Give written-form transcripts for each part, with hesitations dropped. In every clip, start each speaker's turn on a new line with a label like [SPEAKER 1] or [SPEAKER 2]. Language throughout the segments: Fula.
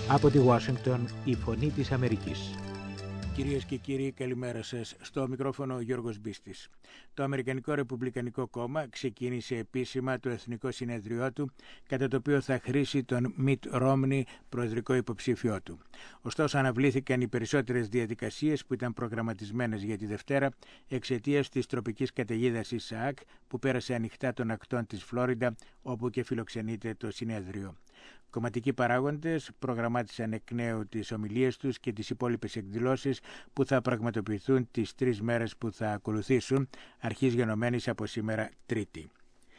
[SPEAKER 1] Από τη Ουάσιγκτον, η φωνή της Αμερικής.
[SPEAKER 2] Κυρίες και κύριοι, καλημέρα σας. Στο μικρόφωνο ο Γιώργος Μπίστης. Το Αμερικανικό Ρεπουμπλικανικό Κόμμα ξεκίνησε επίσημα το εθνικό συνέδριό του, κατά το οποίο θα χρήσει τον Μιτ Ρόμνι προεδρικό υποψήφιό του. Ωστόσο, αναβλήθηκαν οι περισσότερες διαδικασίες που ήταν προγραμματισμένες για τη Δευτέρα εξαιτίας της τροπικής καταιγίδας Ισαάκ που πέρασε ανοιχτά των ακτών της Φλόριντα, όπου και φιλοξενείται το συνέδριο. Κομματικοί παράγοντες προγραμμάτισαν εκ νέου τις ομιλίες τους και τις υπόλοιπες εκδηλώσεις που θα πραγματοποιηθούν τις 3 μέρες που θα ακολουθήσουν, αρχής γενομένης από σήμερα Τρίτη.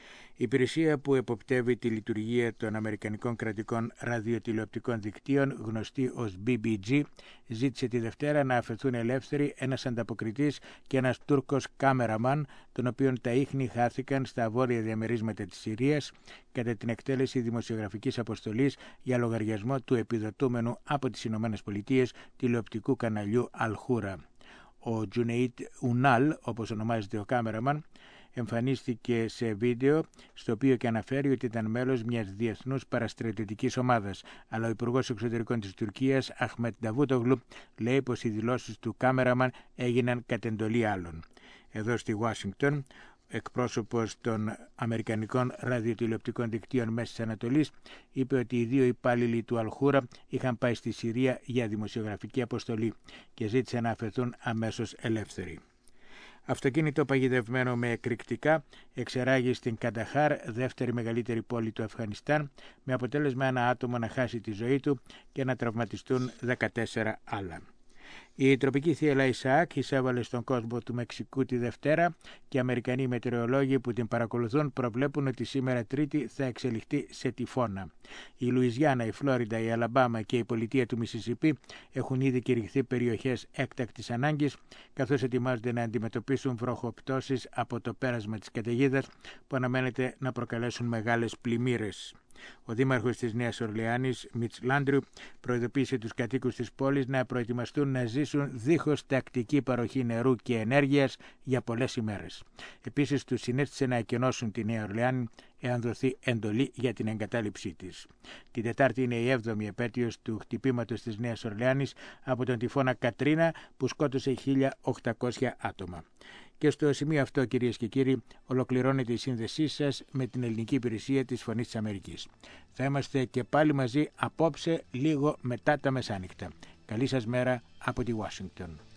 [SPEAKER 2] Η υπηρεσία που εποπτεύει τη λειτουργία των Αμερικανικών κρατικών ραδιοτηλεοπτικών δικτύων, γνωστή ως BBG, ζήτησε τη Δευτέρα να αφαιθούν ελεύθεροι ένας ανταποκριτής και ένας Τούρκος κάμεραμαν, των οποίων τα ίχνη χάθηκαν στα βόρεια διαμερίσματα της Συρίας κατά την εκτέλεση δημοσιογραφικής αποστολής για λογαριασμό του επιδοτούμενου από τις ΗΠΑ τηλεοπτικού καναλιού Αλχούρα. Ο Τζουνέιτ Ουνάλ, όπως ονομάζεται ο κάμεραμαν, εμφανίστηκε σε βίντεο στο οποίο και αναφέρει ότι ήταν μέλος μιας διεθνούς παραστρατιωτικής ομάδας, αλλά ο Υπουργός Εξωτερικών της Τουρκίας, Αχμετ Νταβούτογλου, λέει πως οι δηλώσεις του κάμεραμαν έγιναν κατ' εντολή άλλων. Εδώ στη Ουάσιγκτον, εκπρόσωπος των Αμερικανικών ραδιοτηλεοπτικών δικτύων Μέσης Ανατολής είπε ότι οι 2 υπάλληλοι του Αλχούρα είχαν πάει στη Συρία για δημοσιογραφική αποστολή και ζήτησαν να αφαιθούν αμέσως ελεύθεροι. Αυτοκίνητο παγιδευμένο με εκρηκτικά εξεράγει στην Κανταχάρ, δεύτερη μεγαλύτερη πόλη του Αφγανιστάν, με αποτέλεσμα ένα άτομο να χάσει τη ζωή του και να τραυματιστούν 14 άλλα. Η τροπική θύελλα Ισαάκ εισέβαλε στον κόσμο του Μεξικού τη Δευτέρα και οι Αμερικανοί μετεωρολόγοι που την παρακολουθούν προβλέπουν ότι σήμερα Τρίτη θα εξελιχθεί σε τυφώνα. Η Λουιζιάννα, η Φλόριντα, η Αλαμπάμα και η πολιτεία του Μισισιπί έχουν ήδη κηρυχθεί περιοχές έκτακτης ανάγκης, καθώς ετοιμάζονται να αντιμετωπίσουν βροχοπτώσεις από το πέρασμα της καταιγίδας που αναμένεται να προκαλέσουν μεγάλες πλημμύρες. Ο δήμαρχος της Νέας Ορλεάνης, Μιτς Λάντριου, προειδοποίησε τους κατοίκους της πόλης να προετοιμαστούν να ζήσουν δίχως τακτική παροχή νερού και ενέργειας για πολλές ημέρες. Επίσης, τους συνέστησε να εκενώσουν τη Νέα Ορλεάνη εάν δοθεί εντολή για την εγκατάλειψή της. Την Τετάρτη είναι η 7η επέτειος του χτυπήματος της Νέας Ορλεάνης από τον τυφώνα Κατρίνα που σκότωσε 1.800 άτομα. Και στο σημείο αυτό, κυρίες και κύριοι, ολοκληρώνεται η σύνδεσή σας με την ελληνική υπηρεσία της Φωνής της Αμερικής. Θα είμαστε και πάλι μαζί απόψε λίγο μετά τα μεσάνυχτα. Καλή σας μέρα από τη Ουάσιγκτον.